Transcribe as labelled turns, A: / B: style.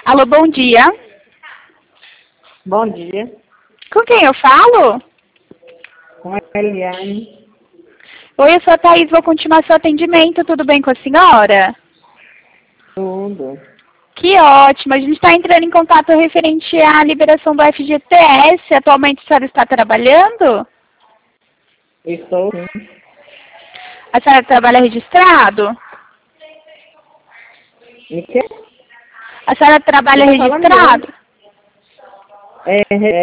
A: Alô, bom dia.
B: Bom dia,
A: Com quem eu falo?
B: com a Eliane.
A: Oi, eu sou a Thaís, vou continuar seu atendimento. Tudo bem com a senhora?
B: Tudo.
A: Que ótimo. A gente está entrando em contato referente à liberação do FGTS. Atualmente a senhora está trabalhando?
B: Estou sim.
A: A senhora trabalha registrado?
B: E quê?
A: A senhora trabalha
B: Você tá falando
A: registrado?
B: mesmo? É